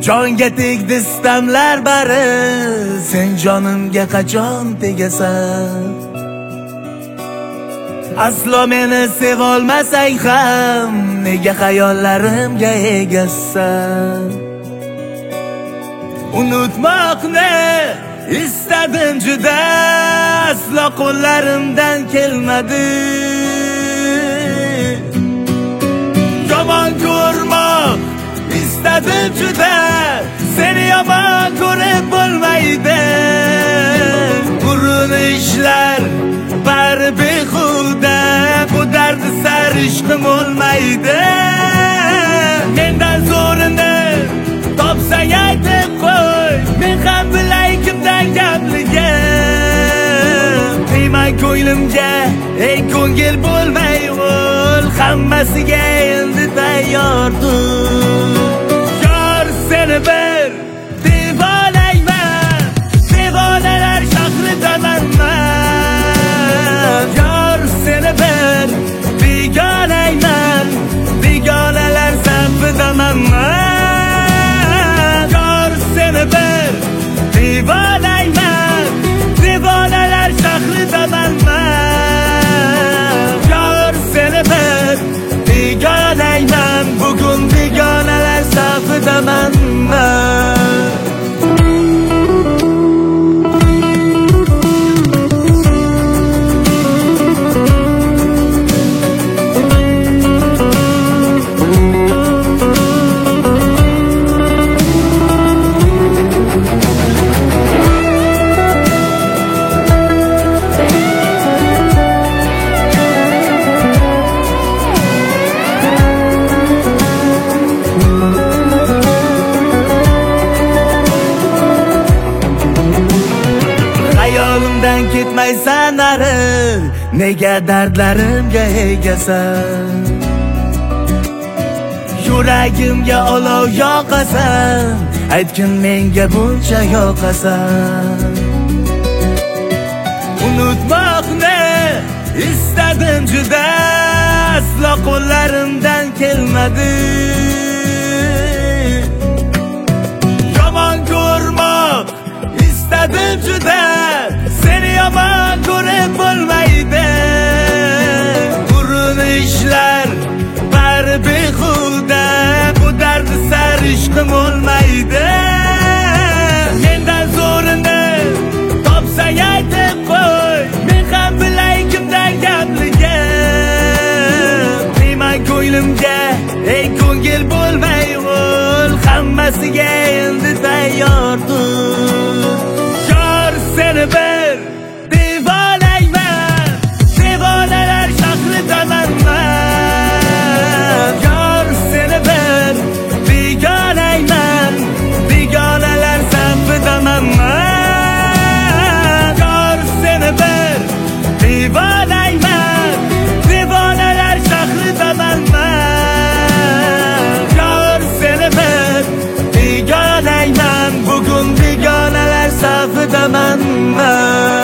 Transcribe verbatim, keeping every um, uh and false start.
Jonga tegdi istamlar bari, sen jonimga qachon tegasan? Aslo meni sevolmasang ham, nega xayollarimga egasan? Unutmoqni istadim juda, aslo qo'llarimdan kelmadi. Yomon ko'rmoq istadim juda, seni yomon ko'rib bo'lmaydi. Urinishlar bari behuda, bu dardi sar ishqim olmaydi. Mendan zo'rini topsang aytib qo'y, men ham bilay kimdan gapligim. Deyman ko'nglimga, ey ko'ngil bo'lmay ol, hammasiga endi tayyordir. Yor seni bir devolayman, devonalar shahridaman man. Yor seni bir begonayman, begonalar safidaman man. Yor seni bir devolayman, devonalar shahridaman man. Yor seni bir begonayman, bugun begonalar safidaman man. Hayolimdan ketmaysan nari, nega dardlarimga egasan? Yuragimga olov yoqasan, aytgin menga buncha yoqasan. Unutmoqni istadim juda, aslo qo'llarimdan kelmadi. Yomon ko'rmoq istadim juda, seni yomon ko'rib bo'lmaydi. Urinishlar bari behuda, bu dardi sar ishqim olmaydi. Mendan zo'rini topsang aytib qo'y, men ham bilay kimdan gapligim. Deyman ko'nglimga, ey ko'ngil bo'lmay ol, hammasiga endi tayyordir. Yor seni bir devolayman, devonalar shahridaman man. Yor seni bir begonayman, begonalar safidaman man. Yor seni bir devolayman, devonalar shahridaman man. Yor seni bir begonayman, bugun begonalar safidaman man.